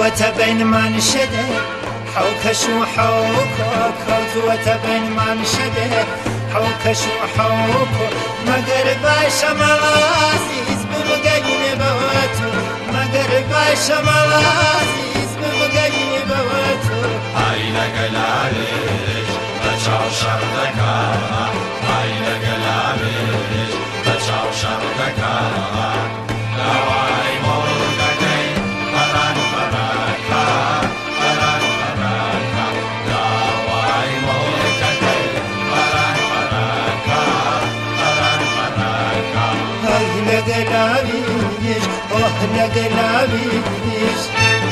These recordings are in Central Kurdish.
بين من شده حوكش وحوكو كوتوة بين من شده حوكش وحوكو مقرب شمال عزيز بمقين بواتو مقرب شمال عزيز بمقين بواتو عينا قلاليش بچاو شردكا عينا قلاليش بچاو شردكا لواي مولدكي بران براكا بران براكا لواي مولدكي بران براكا بران براكا هاي لقلابيش لقلابيش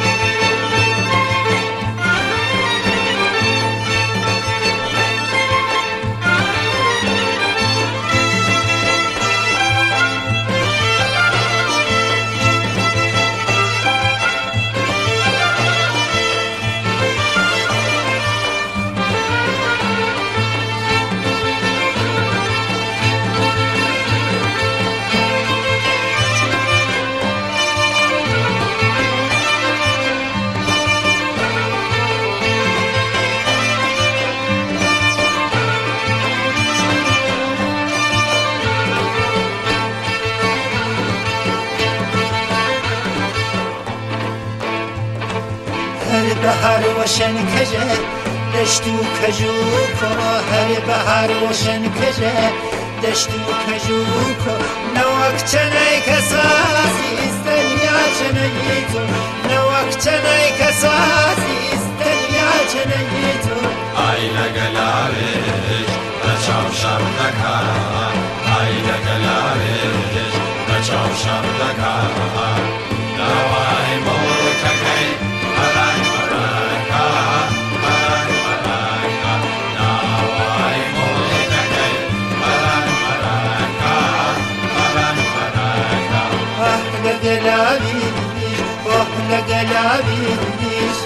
هر بهار وشن کجه دشتو کجوکو هر بهار وشن کجه دشتو کجوکو نوک چنای کسازی استنیا چنای تو نوک چنای کسازی استنیا چنای تو عينا قلاليش بچاو شردكا عينا قلاليش بچاو شردكا لواي مولدكي بران براكا بران براكا لواي مولدكي بران براكا بران براكا لقلابيش لقلابيش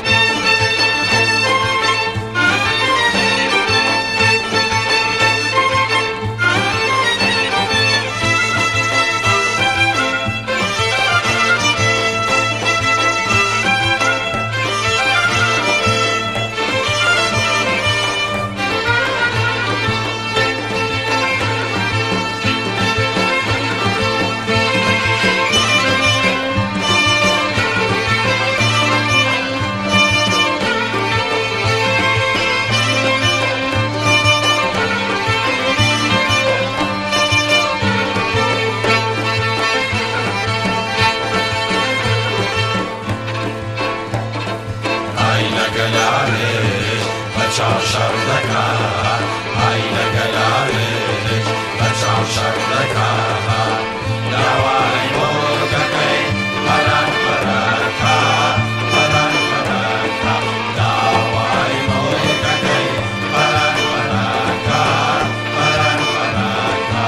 عينا قلاليش بچاو شردكا عينا قلاليش بچاو شردكا لواي مولدكي بران براكا بران براكا لواي مولدكي بران براكا بران براكا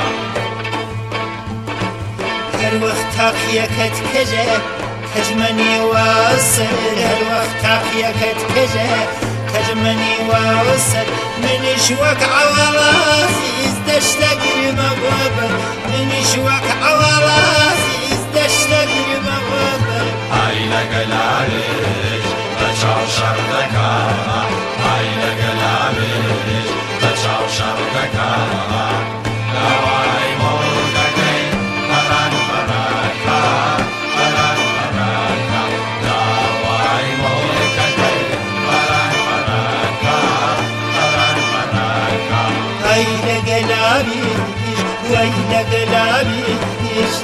هر وقت تاقیەکەت کەژە کەجمەنی واسر هەر وەخت تاقیەکەت کەژە کەجمەنی واسر منیش وەک عەوەڵازیز دەشتە گرمە بۆبەر منیش وەک عەوەڵازیز دەشتە گرمە بۆبەر عينا قلاليش بچاو شردكا عينا قلاليش بچاو شردكا لواي مولدكي بران براكا بران براكا لواي مولدكي بران براكا بران براكا هاي لقلابيش وای لقلابيش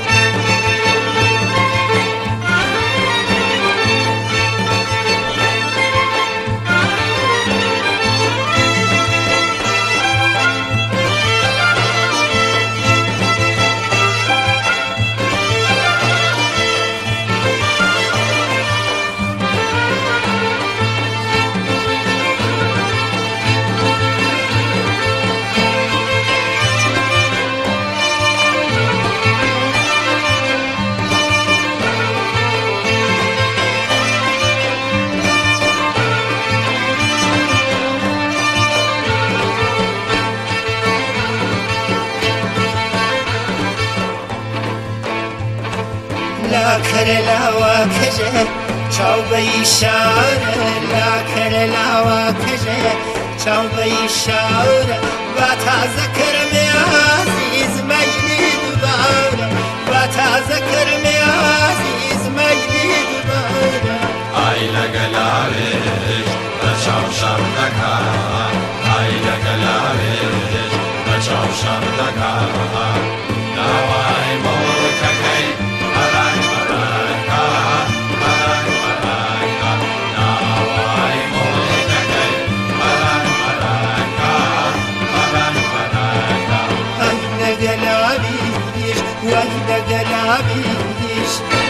لا كرلا وكجه چاو بەیشارە لاکەرە لاواکەژە چاو بەیشارە با تازە کەرمێ عزیز مەجلی دووبارە با تازە کەرمێ عزیز مەجلی دووبارە ئای لەگەلاوێش بە چاو شەڕ دەکا ئای لەگەلاوێش بە چاو شەڕ دەکا داوای مۆڵکەکەی بەرەنگ بەرەنگا بەرەنگ بەرەنگا داوای مۆڵکەکەی بەرەنگ بەرەنگا بەرەنگ بەرەنگا ئەی لەگەلاویش وەی لەگەلاویش